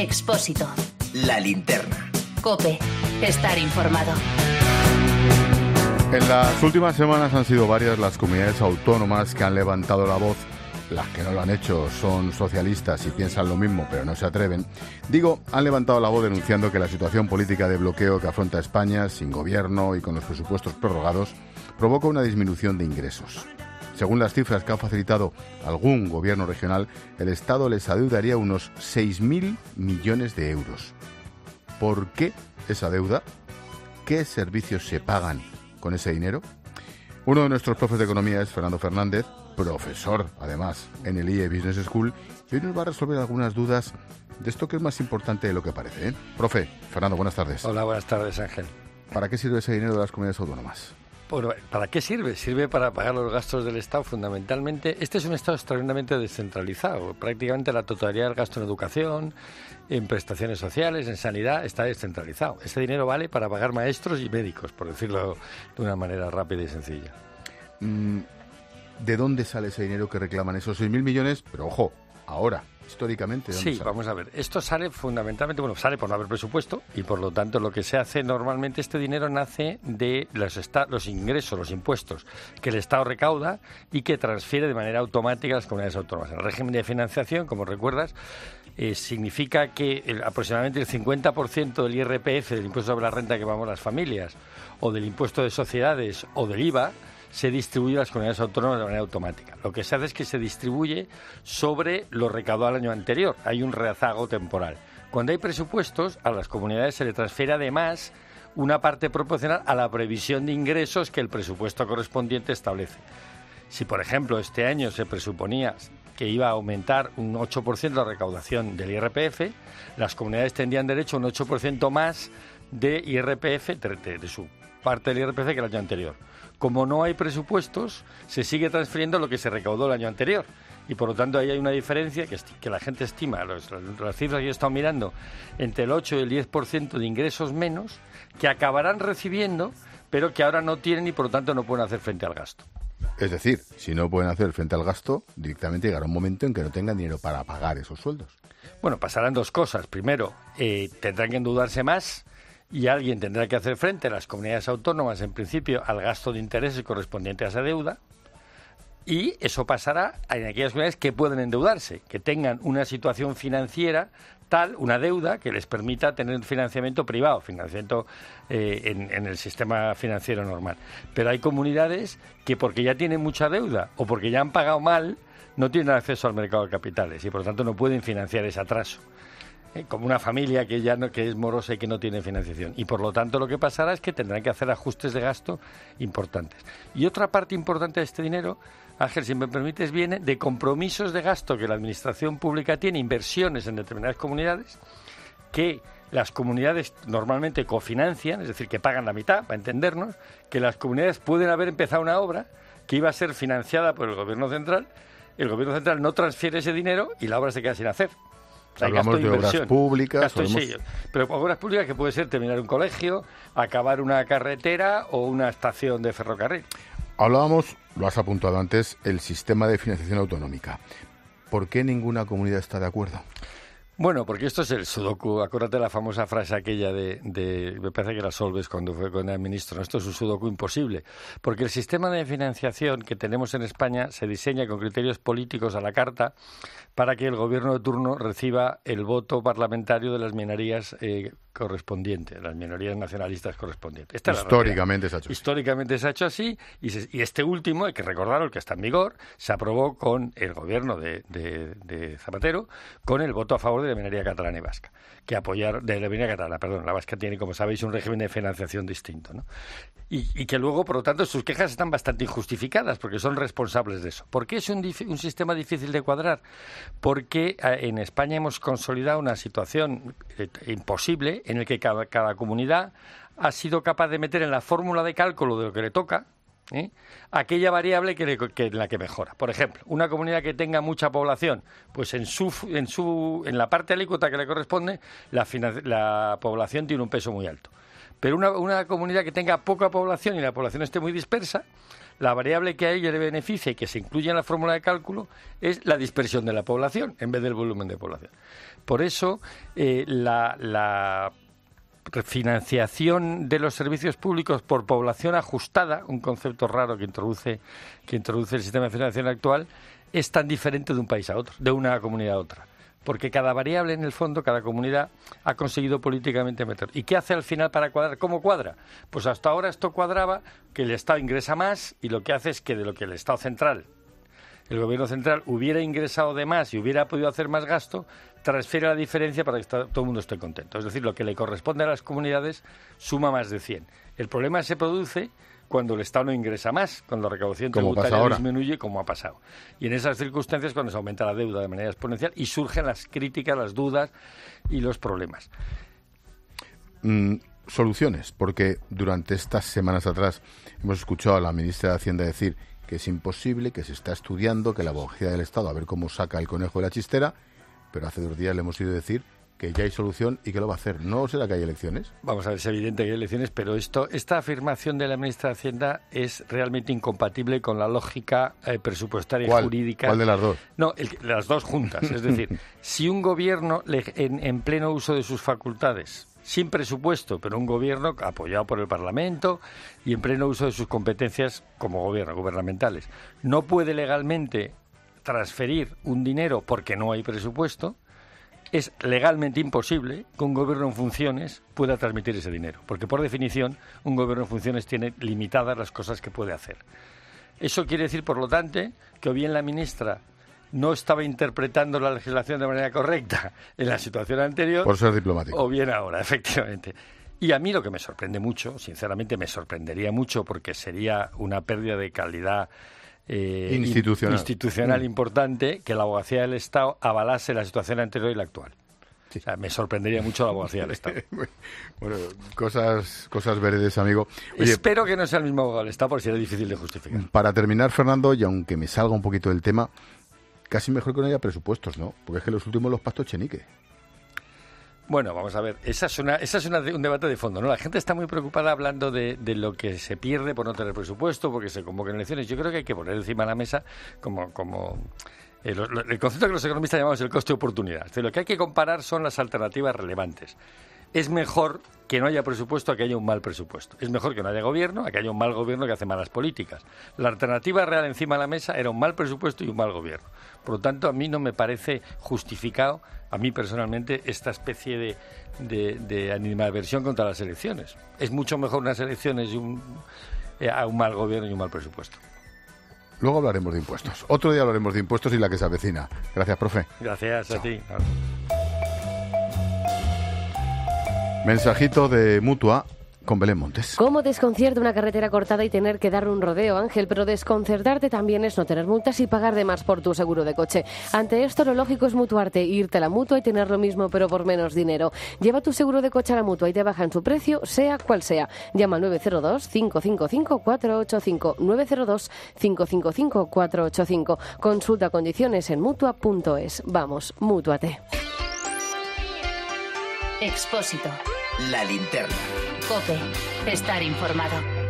Expósito. La linterna. COPE. Estar informado. En las últimas semanas han sido varias las comunidades autónomas que han levantado la voz. Las que no lo han hecho son socialistas y piensan lo mismo, pero no se atreven. Digo, han levantado la voz denunciando que la situación política de bloqueo que afronta España, sin gobierno y con los presupuestos prorrogados, provoca una disminución de ingresos. Según las cifras que ha facilitado algún gobierno regional, el Estado les adeudaría unos 6.000 millones de euros. ¿Por qué esa deuda? ¿Qué servicios se pagan con ese dinero? Uno de nuestros profes de economía es Fernando Fernández, profesor, además, en el IE Business School, y hoy nos va a resolver algunas dudas de esto que es más importante de lo que parece, ¿eh? Profe, Fernando, buenas tardes. Hola, buenas tardes, Ángel. ¿Para qué sirve ese dinero de las comunidades autónomas? Bueno, ¿para qué sirve? Sirve para pagar los gastos del Estado, fundamentalmente. Este es un Estado extraordinariamente descentralizado. Prácticamente la totalidad del gasto en educación, en prestaciones sociales, en sanidad, está descentralizado. Ese dinero vale para pagar maestros y médicos, por decirlo de una manera rápida y sencilla. ¿De dónde sale ese dinero que reclaman esos 6.000 millones? Pero ojo, ahora, históricamente, ¿de dónde sí, sale? Vamos a ver. Esto sale fundamentalmente, sale por no haber presupuesto y por lo tanto lo que se hace normalmente, este dinero nace de los ingresos, los impuestos que el Estado recauda y que transfiere de manera automática a las comunidades autónomas. El régimen de financiación, como recuerdas, significa que aproximadamente el 50% del IRPF, del impuesto sobre la renta que pagamos las familias, o del impuesto de sociedades o del IVA, se distribuye a las comunidades autónomas de manera automática. Lo que se hace es que se distribuye sobre lo recaudado al año anterior. Hay un rezago temporal. Cuando hay presupuestos, a las comunidades se le transfiere además una parte proporcional a la previsión de ingresos que el presupuesto correspondiente establece. Si, por ejemplo, este año se presuponía que iba a aumentar un 8% la recaudación del IRPF, las comunidades tendrían derecho a un 8% más de IRPF, de su parte del IRPF que el año anterior. Como no hay presupuestos, se sigue transfiriendo lo que se recaudó el año anterior. Y por lo tanto ahí hay una diferencia que la gente estima, las cifras que yo he estado mirando, entre el 8 y el 10% de ingresos menos, que acabarán recibiendo, pero que ahora no tienen y por lo tanto no pueden hacer frente al gasto. Es decir, si no pueden hacer frente al gasto, directamente llegará un momento en que no tengan dinero para pagar esos sueldos. Bueno, pasarán dos cosas. Primero, tendrán que endeudarse más, y alguien tendrá que hacer frente a las comunidades autónomas, en principio, al gasto de intereses correspondiente a esa deuda, y eso pasará en aquellas comunidades que pueden endeudarse, que tengan una situación financiera tal, una deuda que les permita tener financiamiento privado, financiamiento en el sistema financiero normal. Pero hay comunidades que porque ya tienen mucha deuda o porque ya han pagado mal, no tienen acceso al mercado de capitales y por lo tanto no pueden financiar ese atraso. Como una familia que es morosa y que no tiene financiación. Y por lo tanto lo que pasará es que tendrán que hacer ajustes de gasto importantes. Y otra parte importante de este dinero, Ángel, si me permites, viene de compromisos de gasto que la administración pública tiene, inversiones en determinadas comunidades, que las comunidades normalmente cofinancian, es decir, que pagan la mitad, para entendernos, que las comunidades pueden haber empezado una obra que iba a ser financiada por el Gobierno Central, el Gobierno Central no transfiere ese dinero y la obra se queda sin hacer. O sea, hablamos de obras públicas. Pero obras públicas que puede ser terminar un colegio, acabar una carretera o una estación de ferrocarril. Hablábamos, lo has apuntado antes, el sistema de financiación autonómica. ¿Por qué ninguna comunidad está de acuerdo? Bueno, porque esto es el sudoku. Acuérdate la famosa frase aquella me parece que era Solbes cuando fue con el ministro, ¿no? Esto es un sudoku imposible, porque el sistema de financiación que tenemos en España se diseña con criterios políticos a la carta para que el gobierno de turno reciba el voto parlamentario de las minorías correspondientes, las minorías nacionalistas correspondientes. Históricamente se ha hecho así. Históricamente se ha hecho así y este último, hay que recordarlo, el que está en vigor, se aprobó con el gobierno de Zapatero, con el voto a favor de la minoría catalana y vasca, de la minoría catalana, perdón, la vasca tiene, como sabéis, un régimen de financiación distinto, ¿no? Y que luego, por lo tanto, sus quejas están bastante injustificadas porque son responsables de eso. ¿Por qué es un sistema difícil de cuadrar? Porque en España hemos consolidado una situación imposible en el que cada comunidad ha sido capaz de meter en la fórmula de cálculo de lo que le toca aquella variable en la que mejora. Por ejemplo, una comunidad que tenga mucha población, pues en la parte alícuota que le corresponde, la población tiene un peso muy alto. Pero una comunidad que tenga poca población y la población esté muy dispersa, la variable que a ella le beneficia y que se incluye en la fórmula de cálculo es la dispersión de la población en vez del volumen de población. Por eso, la refinanciación de los servicios públicos por población ajustada, un concepto raro que introduce el sistema de financiación actual, es tan diferente de un país a otro, de una comunidad a otra. Porque cada variable, en el fondo, cada comunidad ha conseguido políticamente meter. ¿Y qué hace al final para cuadrar? ¿Cómo cuadra? Pues hasta ahora esto cuadraba que el Estado ingresa más y lo que hace es que de lo que el Estado central, el Gobierno central, hubiera ingresado de más y hubiera podido hacer más gasto, transfiere la diferencia para que todo el mundo esté contento. Es decir, lo que le corresponde a las comunidades suma más de 100. El problema se produce cuando el Estado no ingresa más, cuando la recaudación tributaria disminuye, como ha pasado. Y en esas circunstancias cuando se aumenta la deuda de manera exponencial y surgen las críticas, las dudas y los problemas. Soluciones, porque durante estas semanas atrás hemos escuchado a la ministra de Hacienda decir que es imposible, que se está estudiando, que la abogacía del Estado a ver cómo saca el conejo de la chistera, pero hace 2 días le hemos oído decir que ya hay solución y que lo va a hacer. ¿No será que hay elecciones? Vamos a ver, es evidente que hay elecciones, pero esta afirmación de la ministra de Hacienda es realmente incompatible con la lógica presupuestaria y jurídica. ¿Cuál de las dos? No, las dos juntas. Es decir, si un gobierno en pleno uso de sus facultades, sin presupuesto, pero un gobierno apoyado por el Parlamento y en pleno uso de sus competencias como gobierno, gubernamentales, no puede legalmente transferir un dinero porque no hay presupuesto, es legalmente imposible que un gobierno en funciones pueda transmitir ese dinero, porque por definición un gobierno en funciones tiene limitadas las cosas que puede hacer. Eso quiere decir, por lo tanto, que o bien la ministra no estaba interpretando la legislación de manera correcta en la situación anterior, por ser diplomático, o bien ahora, efectivamente. Y a mí lo que me sorprende mucho, sinceramente me sorprendería mucho, porque sería una pérdida de calidad institucional importante, que la abogacía del Estado avalase la situación anterior y la actual. Sí. O sea, me sorprendería mucho la abogacía del Estado. Bueno, cosas verdes, amigo. Oye, espero que no sea el mismo abogado del Estado, porque sería difícil de justificar. Para terminar, Fernando, y aunque me salga un poquito del tema, casi mejor que no haya presupuestos, ¿no? Porque es que los últimos los pactos Chenique. Bueno, vamos a ver, esa es un debate de fondo, ¿no? La gente está muy preocupada hablando de lo que se pierde por no tener presupuesto, porque se convocan elecciones. Yo creo que hay que poner encima de la mesa el concepto que los economistas llamamos el coste de oportunidad. Es decir, lo que hay que comparar son las alternativas relevantes. Es mejor que no haya presupuesto a que haya un mal presupuesto. Es mejor que no haya gobierno a que haya un mal gobierno que hace malas políticas. La alternativa real encima de la mesa era un mal presupuesto y un mal gobierno. Por lo tanto, a mí no me parece justificado, a mí personalmente, esta especie de animadversión contra las elecciones. Es mucho mejor unas elecciones a un mal gobierno y un mal presupuesto. Luego hablaremos de impuestos. Otro día hablaremos de impuestos y la que se avecina. Gracias, profe. Gracias. Chao. A ti. Mensajito de Mutua con Belén Montes. ¿Cómo desconcierta una carretera cortada y tener que dar un rodeo, Ángel? Pero desconcertarte también es no tener multas y pagar de más por tu seguro de coche. Ante esto, lo lógico es mutuarte, irte a la Mutua y tener lo mismo, pero por menos dinero. Lleva tu seguro de coche a la Mutua y te bajan su precio, sea cual sea. Llama al 902-555-485. 902-555-485. Consulta condiciones en Mutua.es. Vamos, mútuate. Expósito. La linterna. COPE. Estar informado.